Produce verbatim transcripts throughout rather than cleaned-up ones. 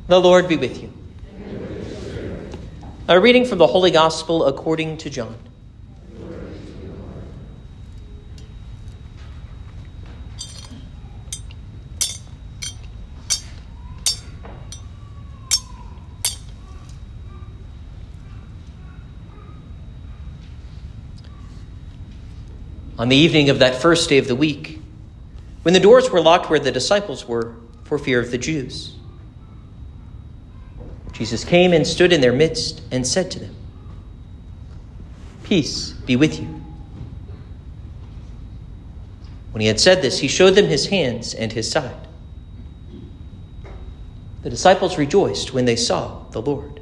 The Lord be with you. A reading from the Holy Gospel according to John. On the evening of that first day of the week, when the doors were locked where the disciples were for fear of the Jews, Jesus came and stood in their midst and said to them, "Peace be with you." When he had said this, he showed them his hands and his side. The disciples rejoiced when they saw the Lord.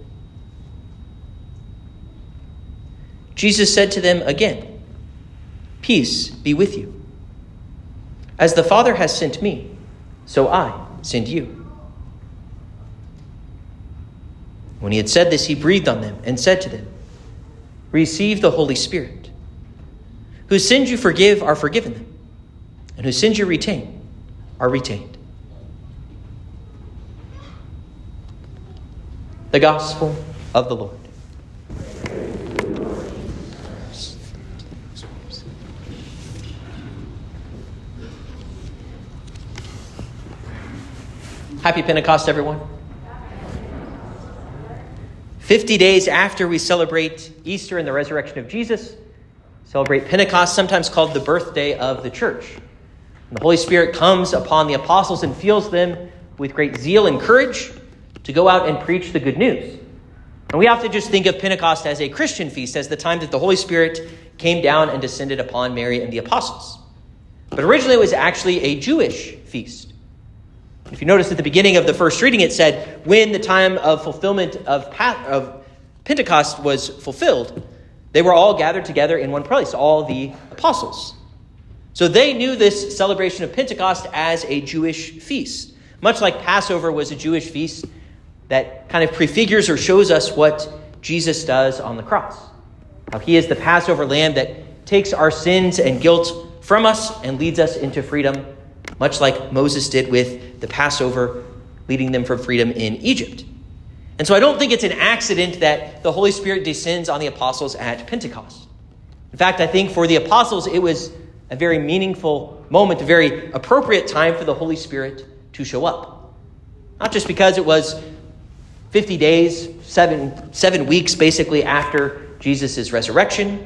Jesus said to them again, "Peace be with you. As the Father has sent me, so I send you." When he had said this, he breathed on them and said to them, "Receive the Holy Spirit. Whose sins you forgive are forgiven them, and whose sins you retain are retained." The Gospel of the Lord. Happy Pentecost, everyone. Fifty days after we celebrate Easter and the resurrection of Jesus, celebrate Pentecost, sometimes called the birthday of the church. And the Holy Spirit comes upon the apostles and fills them with great zeal and courage to go out and preach the good news. And we have to just think of Pentecost as a Christian feast, as the time that the Holy Spirit came down and descended upon Mary and the apostles. But originally it was actually a Jewish feast. If you notice at the beginning of the first reading, it said, when the time of fulfillment of, of Pentecost was fulfilled, they were all gathered together in one place, all the apostles. So they knew this celebration of Pentecost as a Jewish feast, much like Passover was a Jewish feast that kind of prefigures or shows us what Jesus does on the cross. How he is the Passover lamb that takes our sins and guilt from us and leads us into freedom, much like Moses did with the Passover, leading them from freedom in Egypt. And so I don't think it's an accident that the Holy Spirit descends on the apostles at Pentecost. In fact, I think for the apostles, it was a very meaningful moment, a very appropriate time for the Holy Spirit to show up. Not just because it was fifty days, seven, seven weeks basically after Jesus' resurrection,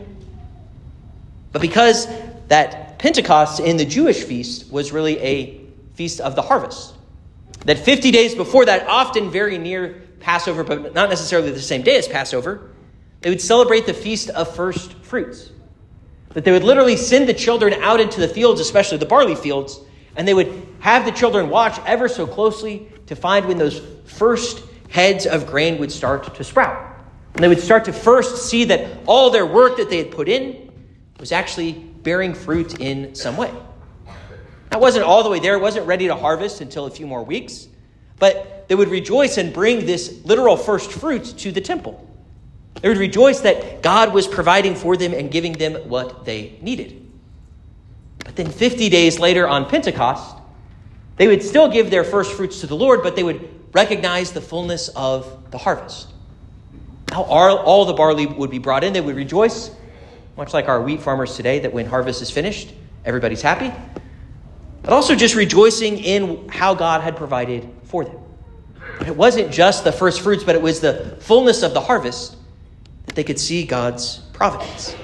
but because that Pentecost in the Jewish feast was really a feast of the harvest. That fifty days before that, often very near Passover, but not necessarily the same day as Passover, they would celebrate the feast of first fruits. That they would literally send the children out into the fields, especially the barley fields, and they would have the children watch ever so closely to find when those first heads of grain would start to sprout. And they would start to first see that all their work that they had put in was actually bearing fruit in some way. That wasn't all the way there. It wasn't ready to harvest until a few more weeks. But they would rejoice and bring this literal first fruit to the temple. They would rejoice that God was providing for them and giving them what they needed. But then fifty days later on Pentecost, they would still give their first fruits to the Lord, but they would recognize the fullness of the harvest. Now all the barley would be brought in. They would rejoice, much like our wheat farmers today, that when harvest is finished, everybody's happy. But also just rejoicing in how God had provided for them. But it wasn't just the first fruits, but it was the fullness of the harvest that they could see God's providence.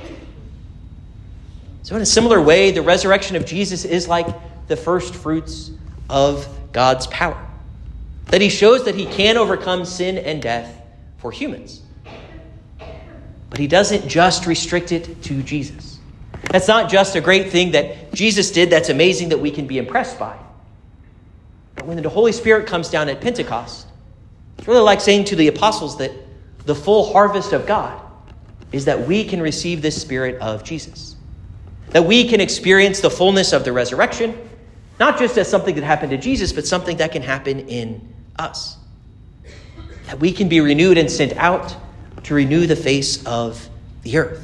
So in a similar way, the resurrection of Jesus is like the first fruits of God's power. That he shows that he can overcome sin and death for humans. But he doesn't just restrict it to Jesus. That's not just a great thing that Jesus did that's amazing that we can be impressed by. But when the Holy Spirit comes down at Pentecost, it's really like saying to the apostles that the full harvest of God is that we can receive this Spirit of Jesus. That we can experience the fullness of the resurrection, not just as something that happened to Jesus, but something that can happen in us. That we can be renewed and sent out to renew the face of the earth.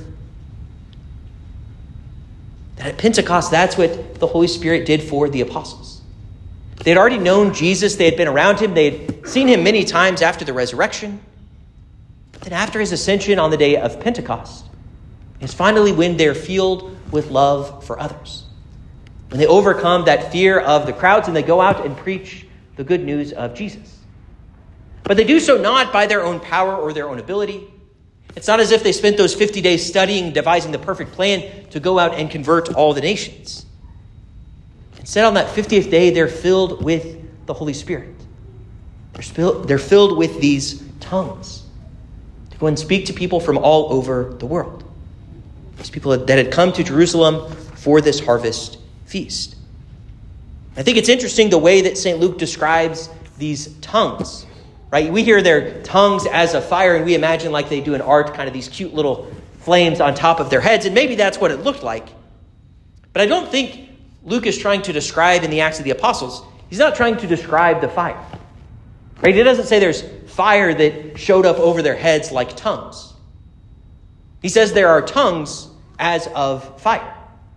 That at Pentecost, that's what the Holy Spirit did for the apostles. They had already known Jesus. They had been around him. They had seen him many times after the resurrection. But then after his ascension on the day of Pentecost, is finally when they're filled with love for others. When they overcome that fear of the crowds and they go out and preach the good news of Jesus. But they do so not by their own power or their own ability. It's not as if they spent those fifty days studying, devising the perfect plan to go out and convert all the nations. Instead, on that fiftieth day, they're filled with the Holy Spirit. They're, spill- they're filled with these tongues to go and speak to people from all over the world. These people that had come to Jerusalem for this harvest feast. I think it's interesting the way that Saint Luke describes these tongues. Right? We hear their tongues as a fire, and we imagine like they do in art, kind of these cute little flames on top of their heads, and maybe that's what it looked like. But I don't think Luke is trying to describe in the Acts of the Apostles, he's not trying to describe the fire. Right? He doesn't say there's fire that showed up over their heads like tongues. He says there are tongues as of fire.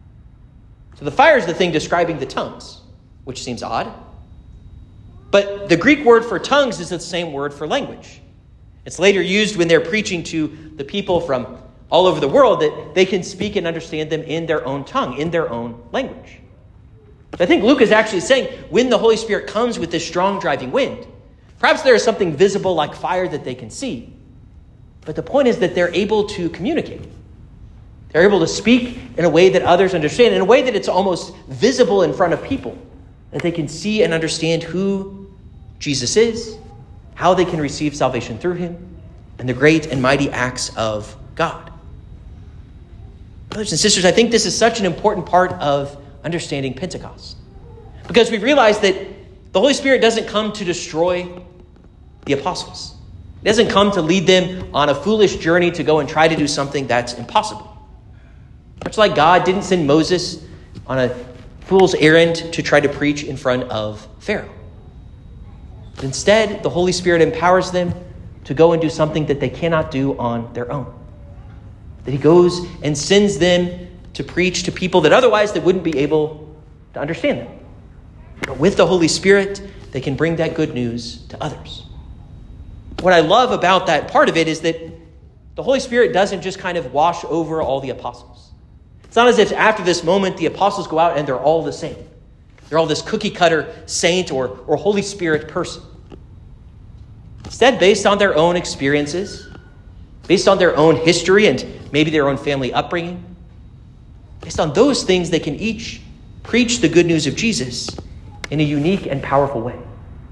So the fire is the thing describing the tongues, which seems odd. But the Greek word for tongues is the same word for language. It's later used when they're preaching to the people from all over the world that they can speak and understand them in their own tongue, in their own language. I think Luke is actually saying when the Holy Spirit comes with this strong driving wind, perhaps there is something visible like fire that they can see. But the point is that they're able to communicate. They're able to speak in a way that others understand, in a way that it's almost visible in front of people, that they can see and understand who Jesus is, how they can receive salvation through him, and the great and mighty acts of God. Brothers and sisters, I think this is such an important part of understanding Pentecost. Because we realize that the Holy Spirit doesn't come to destroy the apostles. It doesn't come to lead them on a foolish journey to go and try to do something that's impossible. Much like God didn't send Moses on a fool's errand to try to preach in front of Pharaoh. But instead, the Holy Spirit empowers them to go and do something that they cannot do on their own. That he goes and sends them to preach to people that otherwise they wouldn't be able to understand them. But with the Holy Spirit, they can bring that good news to others. What I love about that part of it is that the Holy Spirit doesn't just kind of wash over all the apostles. It's not as if after this moment the apostles go out and they're all the same. They're all this cookie cutter saint or, or Holy Spirit person. Instead, based on their own experiences, based on their own history and maybe their own family upbringing, based on those things, they can each preach the good news of Jesus in a unique and powerful way.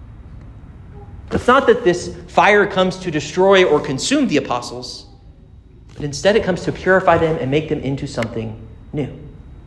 It's not that this fire comes to destroy or consume the apostles, but instead it comes to purify them and make them into something new.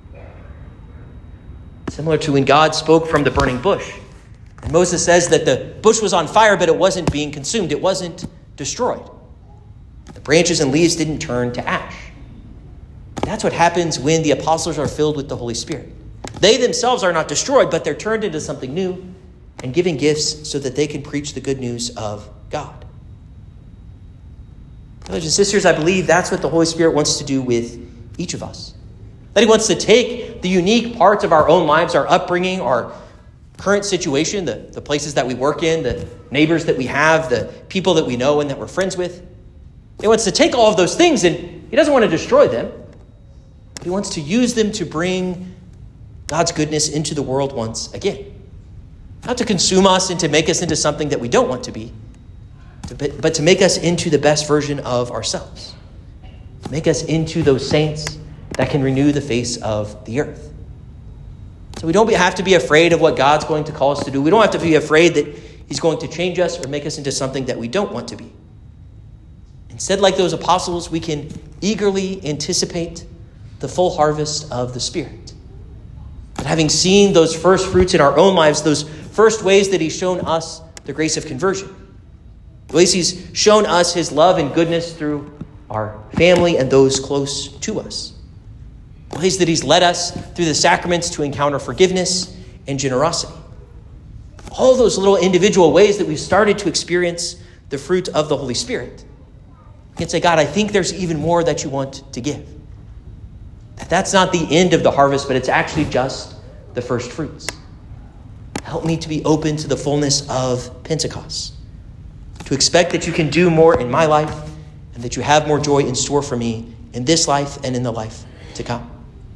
Similar to when God spoke from the burning bush. And Moses says that the bush was on fire, but it wasn't being consumed. It wasn't destroyed. The branches and leaves didn't turn to ash. That's what happens when the apostles are filled with the Holy Spirit. They themselves are not destroyed, but they're turned into something new and given gifts so that they can preach the good news of God. Brothers and sisters, I believe that's what the Holy Spirit wants to do with each of us. That he wants to take the unique parts of our own lives, our upbringing, our current situation, the, the places that we work in, the neighbors that we have, the people that we know and that we're friends with. He wants to take all of those things and he doesn't want to destroy them. He wants to use them to bring God's goodness into the world once again. Not to consume us and to make us into something that we don't want to be, but to make us into the best version of ourselves. To make us into those saints that can renew the face of the earth. So we don't have to be afraid of what God's going to call us to do. We don't have to be afraid that he's going to change us or make us into something that we don't want to be. Instead, like those apostles, we can eagerly anticipate the full harvest of the Spirit. But having seen those first fruits in our own lives, those first ways that he's shown us the grace of conversion, the ways he's shown us his love and goodness through our family and those close to us, the ways that he's led us through the sacraments to encounter forgiveness and generosity. All those little individual ways that we've started to experience the fruit of the Holy Spirit. You can say, God, I think there's even more that you want to give. That that's not the end of the harvest, but it's actually just the first fruits. Help me to be open to the fullness of Pentecost, to expect that you can do more in my life and that you have more joy in store for me in this life and in the life to come.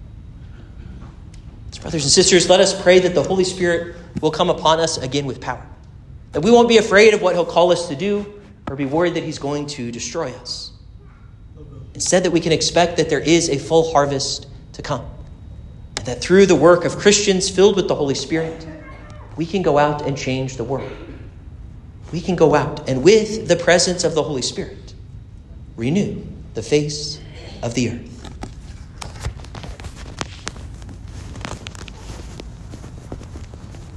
So brothers and sisters, let us pray that the Holy Spirit will come upon us again with power, that we won't be afraid of what he'll call us to do or be worried that he's going to destroy us. Instead, that we can expect that there is a full harvest to come, and that through the work of Christians filled with the Holy Spirit, we can go out and change the world. We can go out and with the presence of the Holy Spirit, renew the face of the earth.